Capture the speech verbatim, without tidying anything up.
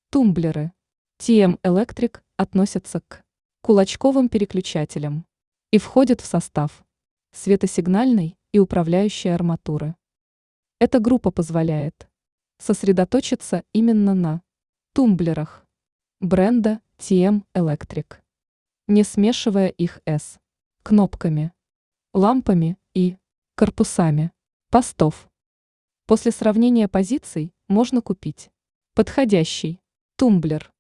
Тумблеры. ти эм Electric относятся к кулачковым переключателям и входят в состав светосигнальной и управляющей арматуры. Эта группа позволяет сосредоточиться именно на тумблерах бренда ти эм Electric, не смешивая их с кнопками, лампами и корпусами постов. После сравнения позиций можно купить подходящий тумблер.